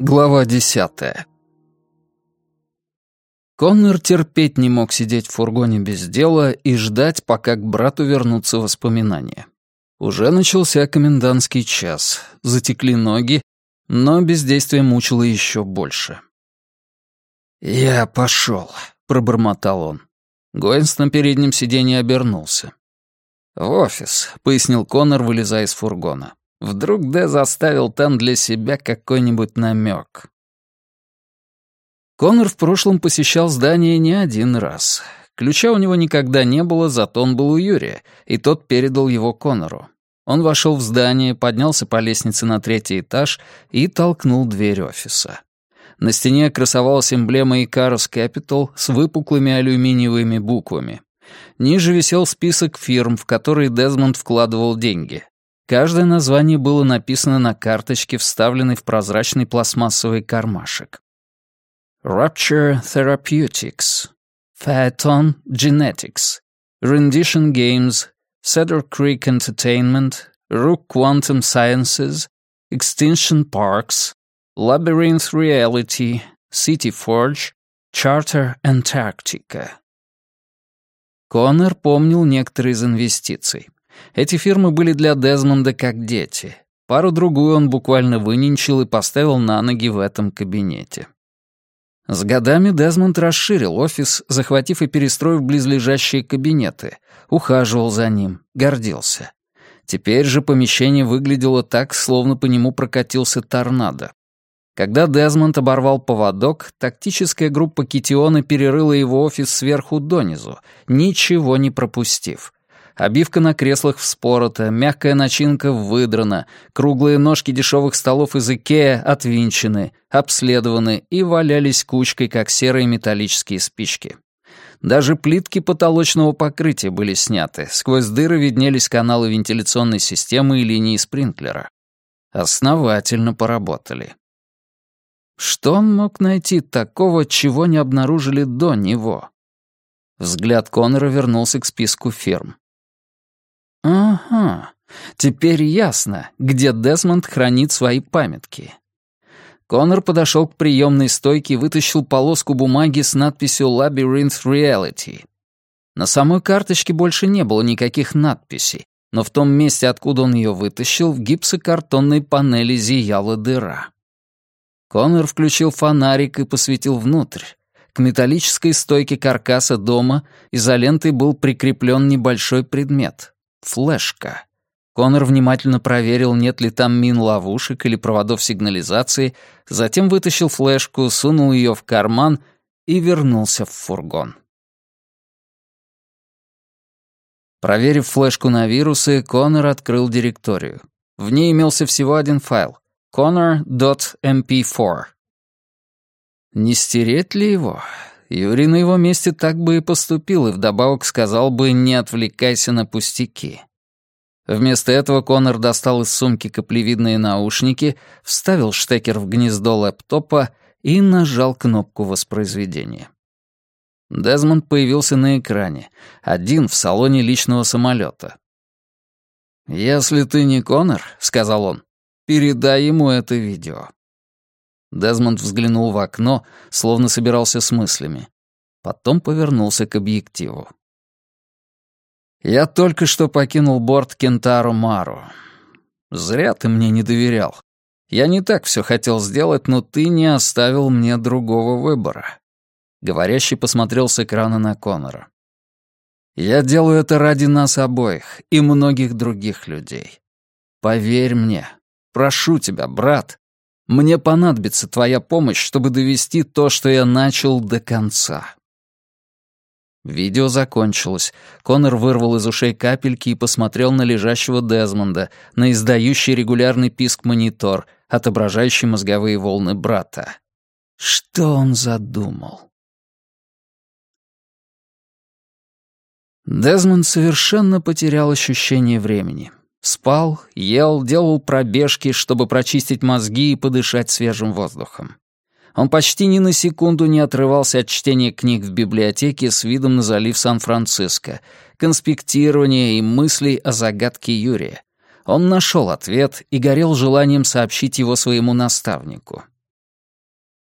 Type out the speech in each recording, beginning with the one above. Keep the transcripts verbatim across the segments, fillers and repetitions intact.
Глава десятая. Коннор терпеть не мог сидеть в фургоне без дела и ждать, пока к брату вернутся воспоминания. Уже начался комендантский час, затекли ноги, но бездействие мучило еще больше. «Я пошел», — пробормотал он. Гоинс на переднем сиденье обернулся. «В офис», — пояснил Коннор, вылезая из фургона. Вдруг Дэ заставил там для себя какой-нибудь намек. Коннор в прошлом посещал здание не один раз. Ключа у него никогда не было, зато он был у Юрия, и тот передал его Коннору. Он вошел в здание, поднялся по лестнице на третий этаж и толкнул дверь офиса. На стене красовалась эмблема Icarus Capital с выпуклыми алюминиевыми буквами. Ниже висел список фирм, в которые Дезмонд вкладывал деньги. Каждое название было написано на карточке, вставленной в прозрачный пластмассовый кармашек. Rapture Therapeutics, Phaeton Genetics, Rendition Games, Cedar Creek Entertainment, Rook Quantum Sciences, Extinction Parks, Labyrinth Reality, City Forge, Charter Antarctica. Коннор помнил некоторые из инвестиций. Эти фирмы были для Дезмонда как дети. Пару-другую он буквально выненчил и поставил на ноги в этом кабинете. С годами Дезмонд расширил офис, захватив и перестроив близлежащие кабинеты, ухаживал за ним, гордился. Теперь же помещение выглядело так, словно по нему прокатился торнадо. Когда Дезмонд оборвал поводок, тактическая группа Китиона перерыла его офис сверху донизу, ничего не пропустив. Обивка на креслах вспорота, мягкая начинка выдрана, круглые ножки дешевых столов из Икеа отвинчены, обследованы и валялись кучкой, как серые металлические спички. Даже плитки потолочного покрытия были сняты, сквозь дыры виднелись каналы вентиляционной системы и линии спринклера. Основательно поработали. Что он мог найти такого, чего не обнаружили до него? Взгляд Коннора вернулся к списку фирм. Ага, теперь ясно, где Дезмонд хранит свои памятки. Коннор подошел к приемной стойке и вытащил полоску бумаги с надписью «Labyrinth Reality». На самой карточке больше не было никаких надписей, но в том месте, откуда он ее вытащил, в гипсокартонной панели зияла дыра. Коннор включил фонарик и посветил внутрь. К металлической стойке каркаса дома изолентой был прикреплен небольшой предмет — флешка. Коннор внимательно проверил, нет ли там мин-ловушек или проводов сигнализации, затем вытащил флешку, сунул ее в карман и вернулся в фургон. Проверив флешку на вирусы, Коннор открыл директорию. В ней имелся всего один файл — connor точка эм пи четыре. Не стереть ли его? Юрий на его месте так бы и поступил, и вдобавок сказал бы «не отвлекайся на пустяки». Вместо этого Коннор достал из сумки каплевидные наушники, вставил штекер в гнездо лэптопа и нажал кнопку воспроизведения. Дезмонд появился на экране, один в салоне личного самолета. «Если ты не Коннор, — сказал он, — передай ему это видео». Дезмонд взглянул в окно, словно собирался с мыслями. Потом повернулся к объективу. «Я только что покинул борт Кентаро Мару. Зря ты мне не доверял. Я не так все хотел сделать, но ты не оставил мне другого выбора». Говорящий посмотрел с экрана на Коннора. «Я делаю это ради нас обоих и многих других людей. Поверь мне. Прошу тебя, брат. Мне понадобится твоя помощь, чтобы довести то, что я начал, до конца». Видео закончилось. Коннор вырвал из ушей капельки и посмотрел на лежащего Дезмонда, на издающий регулярный писк монитор, отображающий мозговые волны брата. Что он задумал? Дезмонд совершенно потерял ощущение времени. Спал, ел, делал пробежки, чтобы прочистить мозги и подышать свежим воздухом. Он почти ни на секунду не отрывался от чтения книг в библиотеке с видом на залив Сан-Франциско, конспектирования и мыслей о загадке Юрия. Он нашел ответ и горел желанием сообщить его своему наставнику.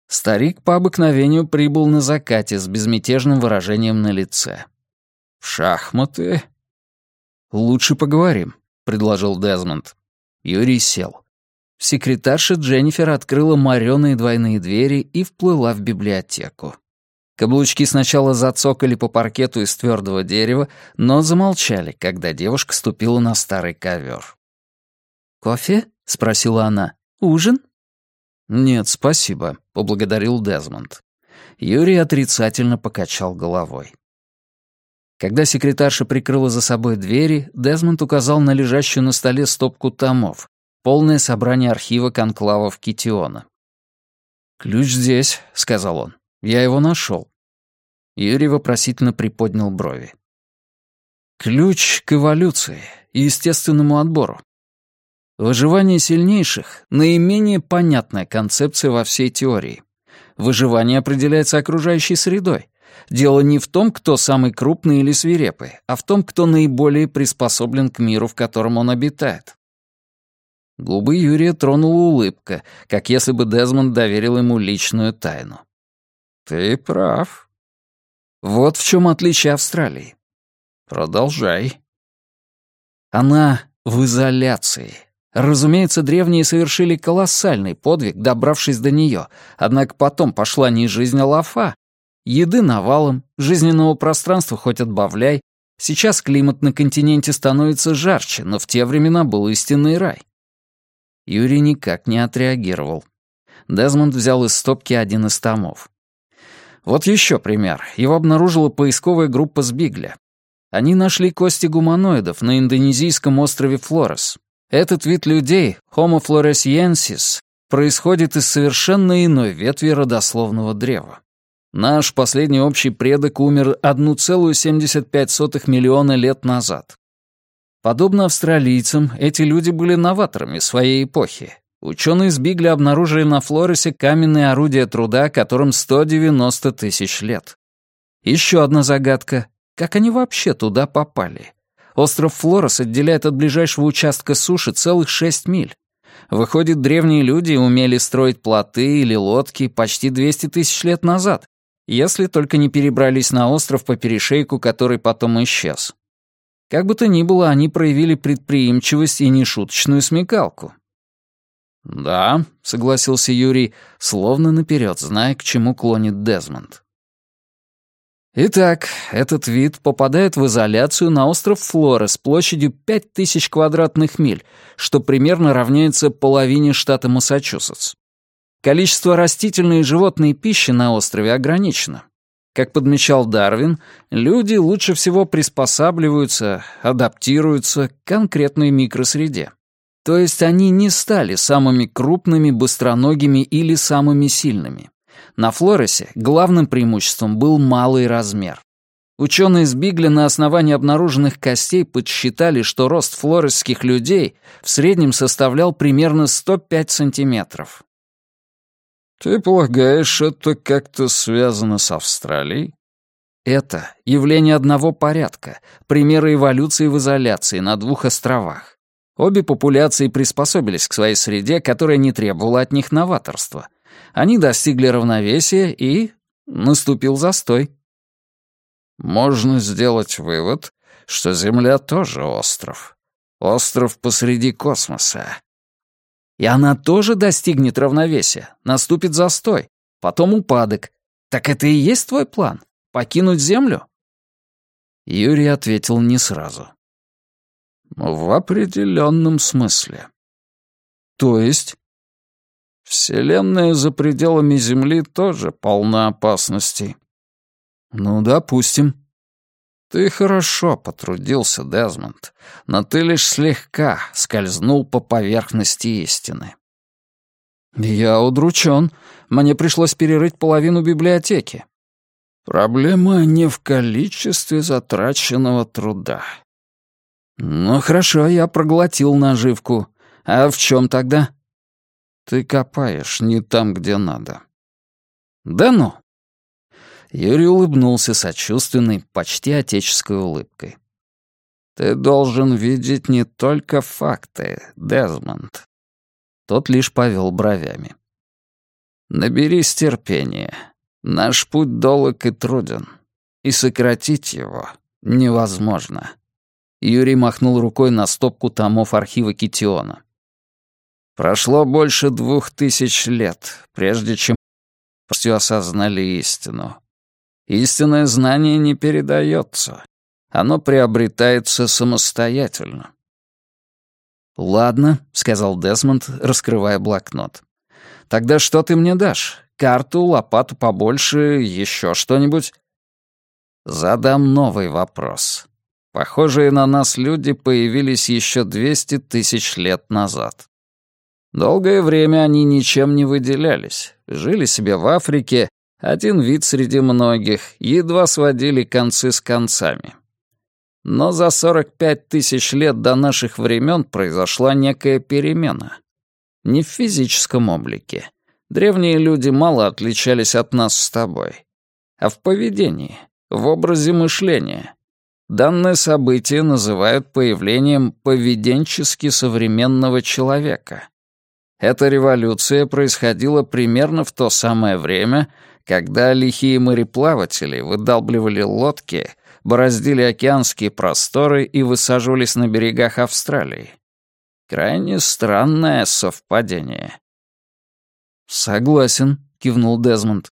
Старик по обыкновению прибыл на закате с безмятежным выражением на лице. «В шахматы?» «Лучше поговорим», — предложил Дезмонд. Юрий сел. Секретарша Дженнифер открыла мореные двойные двери и вплыла в библиотеку. Каблучки сначала зацокали по паркету из твердого дерева, но замолчали, когда девушка ступила на старый ковер. «Кофе?» — спросила она. «Ужин?» «Нет, спасибо», — поблагодарил Дезмонд. Юрий отрицательно покачал головой. Когда секретарша прикрыла за собой двери, Дезмонд указал на лежащую на столе стопку томов, полное собрание архива конклавов Китиона. «Ключ здесь», — сказал он. «Я его нашел». Юрий вопросительно приподнял брови. «Ключ к эволюции и естественному отбору. Выживание сильнейших — наименее понятная концепция во всей теории. Выживание определяется окружающей средой. Дело не в том, кто самый крупный или свирепый, а в том, кто наиболее приспособлен к миру, в котором он обитает». Губы Юрия тронула улыбка, как если бы Дезмонд доверил ему личную тайну. «Ты прав. Вот в чем отличие Австралии. Продолжай». Она в изоляции. Разумеется, древние совершили колоссальный подвиг, добравшись до нее, однако потом пошла не жизнь, а лафа. Еды навалом, жизненного пространства хоть отбавляй. Сейчас климат на континенте становится жарче, но в те времена был истинный рай. Юрий никак не отреагировал. Дезмонд взял из стопки один из томов. Вот еще пример. Его обнаружила поисковая группа с Бигля. Они нашли кости гуманоидов на индонезийском острове Флорес. Этот вид людей, Homo floresiensis, происходит из совершенно иной ветви родословного древа. Наш последний общий предок умер одна целая семьдесят пять сотых миллиона лет назад. Подобно австралийцам, эти люди были новаторами своей эпохи. Ученые из Бигля обнаружили на Флоресе каменные орудия труда, которым сто девяносто тысяч лет. Еще одна загадка. Как они вообще туда попали? Остров Флорес отделяет от ближайшего участка суши целых шесть миль. Выходит, древние люди умели строить плоты или лодки почти двести тысяч лет назад, если только не перебрались на остров по перешейку, который потом исчез. Как бы то ни было, они проявили предприимчивость и нешуточную смекалку. «Да», — согласился Юрий, словно наперед, зная, к чему клонит Дезмонд. Итак, этот вид попадает в изоляцию на остров Флорес площадью пять тысяч квадратных миль, что примерно равняется половине штата Массачусетс. Количество растительной и животной пищи на острове ограничено. Как подмечал Дарвин, люди лучше всего приспосабливаются, адаптируются к конкретной микросреде. То есть они не стали самыми крупными, быстроногими или самыми сильными. На Флоресе главным преимуществом был малый размер. Ученые с Бигля на основании обнаруженных костей подсчитали, что рост флоресских людей в среднем составлял примерно сто пять сантиметров. «Ты полагаешь, это как-то связано с Австралией?» Это явление одного порядка, примеры эволюции в изоляции на двух островах. Обе популяции приспособились к своей среде, которая не требовала от них новаторства. Они достигли равновесия, и наступил застой. Можно сделать вывод, что Земля тоже остров. Остров посреди космоса. И она тоже достигнет равновесия, наступит застой, потом упадок. Так это и есть твой план? Покинуть Землю? Юрий ответил не сразу. В определенном смысле. То есть? Вселенная за пределами Земли тоже полна опасностей. Ну, допустим. Ты хорошо потрудился, Дезмонд, но ты лишь слегка скользнул по поверхности истины. Я удручен. Мне пришлось перерыть половину библиотеки. Проблема не в количестве затраченного труда. Ну, хорошо, я проглотил наживку. А в чем тогда? Ты копаешь не там, где надо. Да ну. Юрий улыбнулся сочувственной, почти отеческой улыбкой. «Ты должен видеть не только факты, Дезмонд». Тот лишь повел бровями. Наберись терпения. Наш путь долог и труден, и сократить его невозможно». Юрий махнул рукой на стопку томов архива Китиона. «Прошло больше двух тысяч лет, прежде чем полностью осознали истину. Истинное знание не передается. Оно приобретается самостоятельно». «Ладно», — сказал Десмонд, раскрывая блокнот. «Тогда что ты мне дашь? Карту, лопату побольше, еще что-нибудь?» «Задам новый вопрос. Похожие на нас люди появились еще двести тысяч лет назад. Долгое время они ничем не выделялись, жили себе в Африке, один вид среди многих, едва сводили концы с концами. Но за сорок пять тысяч лет до наших времен произошла некая перемена. Не в физическом облике. Древние люди мало отличались от нас с тобой. А в поведении, в образе мышления. Данное событие называют появлением поведенчески современного человека. Эта революция происходила примерно в то самое время, когда лихие мореплаватели выдалбливали лодки, бороздили океанские просторы и высаживались на берегах Австралии. Крайне странное совпадение. «Согласен», — кивнул Дезмонд.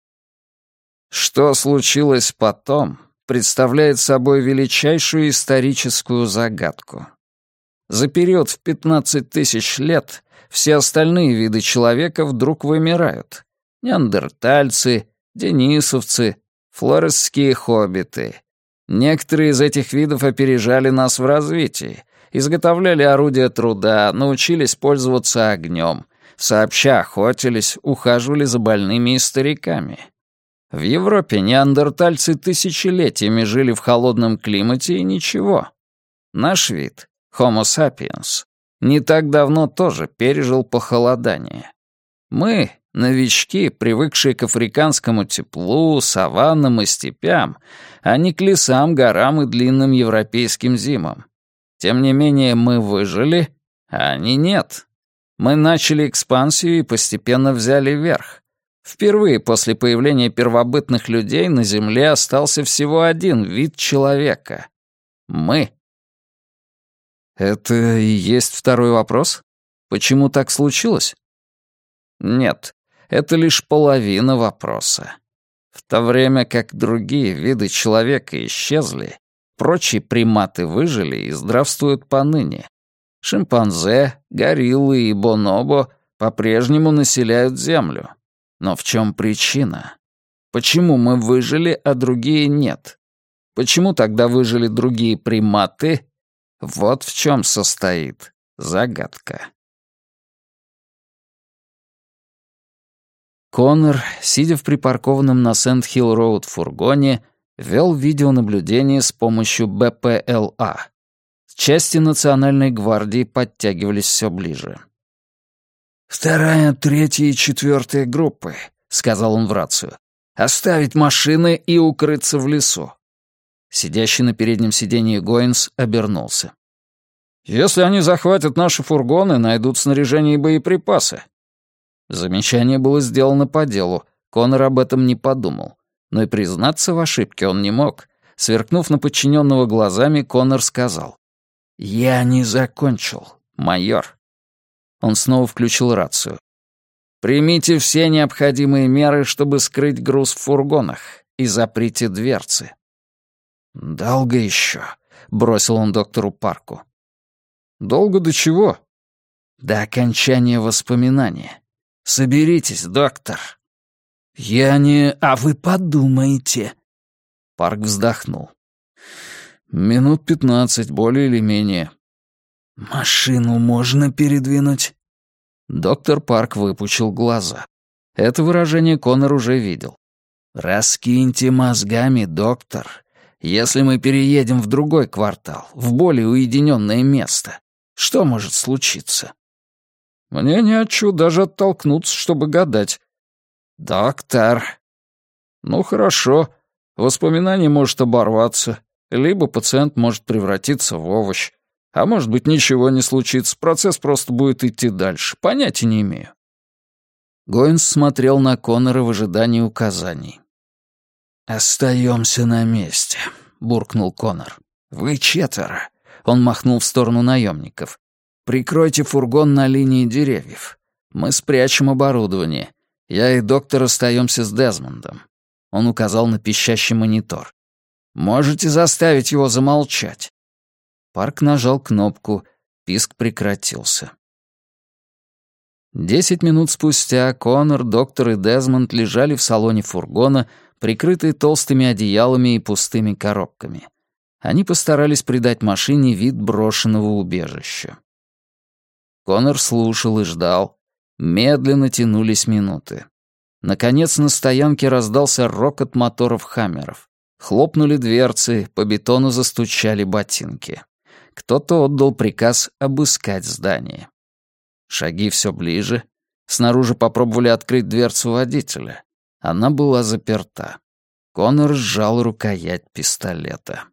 Что случилось потом, представляет собой величайшую историческую загадку. За период в пятнадцать тысяч лет все остальные виды человека вдруг вымирают. Неандертальцы, денисовцы, флоресские хоббиты. Некоторые из этих видов опережали нас в развитии, изготовляли орудия труда, научились пользоваться огнем, сообща охотились, ухаживали за больными и стариками. В Европе неандертальцы тысячелетиями жили в холодном климате и ничего. Наш вид, Homo sapiens, не так давно тоже пережил похолодание. Мы, новички, привыкшие к африканскому теплу, саваннам и степям, а не к лесам, горам и длинным европейским зимам. Тем не менее, мы выжили, а они нет. Мы начали экспансию и постепенно взяли верх. Впервые после появления первобытных людей на Земле остался всего один вид человека — мы. Это и есть второй вопрос? Почему так случилось? Нет, это лишь половина вопроса. В то время как другие виды человека исчезли, прочие приматы выжили и здравствуют поныне. Шимпанзе, гориллы и бонобо по-прежнему населяют Землю. Но в чем причина? Почему мы выжили, а другие нет? Почему тогда выжили другие приматы? Вот в чем состоит загадка. Коннор, сидя в припаркованном на Сент-Хилл-Роуд фургоне, вел видеонаблюдение с помощью бэ пэ эл а. Части Национальной гвардии подтягивались все ближе. «Вторая, третья и четвертая группы», — сказал он в рацию. «Оставить машины и укрыться в лесу». Сидящий на переднем сиденье Гоинс обернулся. «Если они захватят наши фургоны, найдут снаряжение и боеприпасы». Замечание было сделано по делу, Коннор об этом не подумал. Но и признаться в ошибке он не мог. Сверкнув на подчиненного глазами, Коннор сказал: «Я не закончил, майор». Он снова включил рацию. «Примите все необходимые меры, чтобы скрыть груз в фургонах, и заприте дверцы». «Долго еще», — бросил он доктору Парку. «Долго до чего?» «До окончания воспоминания. Соберитесь, доктор». «Я не... А вы подумайте». Парк вздохнул. «Минут пятнадцать, более или менее». «Машину можно передвинуть?» Доктор Парк выпучил глаза. Это выражение Коннор уже видел. «Раскиньте мозгами, доктор. Если мы переедем в другой квартал, в более уединенное место, что может случиться?» «Мне не отчу даже оттолкнуться, чтобы гадать». «Доктор...» «Ну, хорошо. Воспоминание может оборваться, либо пациент может превратиться в овощ. А может быть, ничего не случится, процесс просто будет идти дальше. Понятия не имею». Гоинс смотрел на Коннора в ожидании указаний. «Остаемся на месте», — буркнул Коннор. «Вы четверо», — он махнул в сторону наемников. «Прикройте фургон на линии деревьев. Мы спрячем оборудование. Я и доктор остаемся с Дезмондом». Он указал на пищащий монитор. «Можете заставить его замолчать». Парк нажал кнопку, писк прекратился. Десять минут спустя Коннор, доктор и Дезмонд лежали в салоне фургона, прикрытые толстыми одеялами и пустыми коробками. Они постарались придать машине вид брошенного убежища. Коннор слушал и ждал. Медленно тянулись минуты. Наконец на стоянке раздался рокот моторов «Хаммеров». Хлопнули дверцы, по бетону застучали ботинки. Кто-то отдал приказ обыскать здание. Шаги все ближе. Снаружи попробовали открыть дверцу водителя. Она была заперта. Коннор сжал рукоять пистолета.